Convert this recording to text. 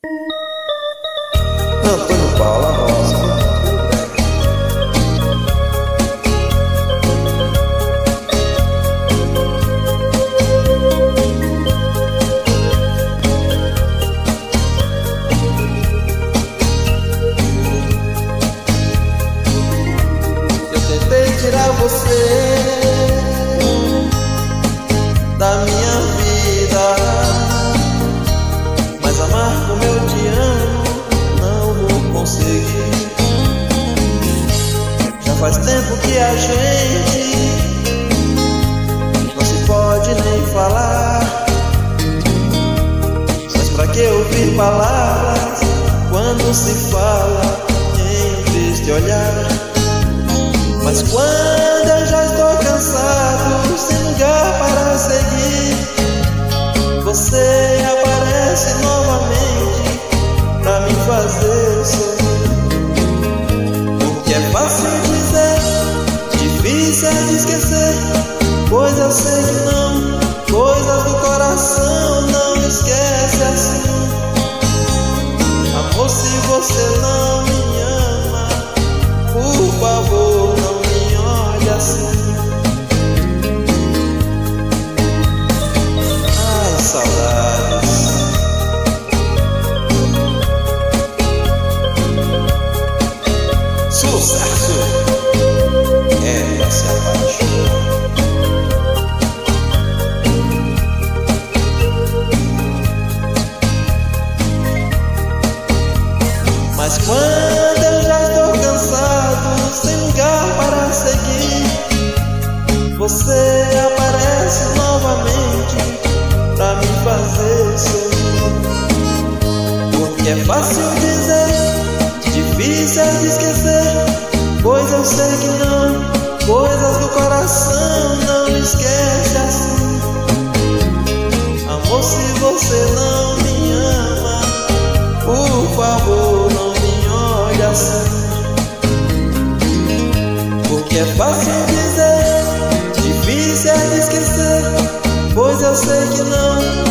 Antônio Paula Rosa. Eu tentei tirar você da minha vida, mas amar como eu te amo não vou conseguir. Já faz tempo que a gente não se pode nem falar, mas pra que ouvir palavras quando se fala em um triste olhar? Mas quando eu já estou cansado, sem lugar para seguir, você aparece novamente pra me fazer sorrir. Porque é fácil dizer, difícil é de esquecer, pois eu sei que não, coisas do coração não esquece assim. Amor, se você não me ama, por favor, não me olhe assim. Ai, saudades. Sucesso é pra se apaixonar. Mas quando eu já estou cansado, sem lugar para seguir, você aparece novamente pra me fazer sorrir. Porque é fácil dizer, difícil é de esquecer, pois eu sei que não, coisas do coração não esquece assim. Amor, se você não me ama, por favor, não me olhe assim. Porque é fácil dizer, difícil é de esquecer, pois eu sei que não,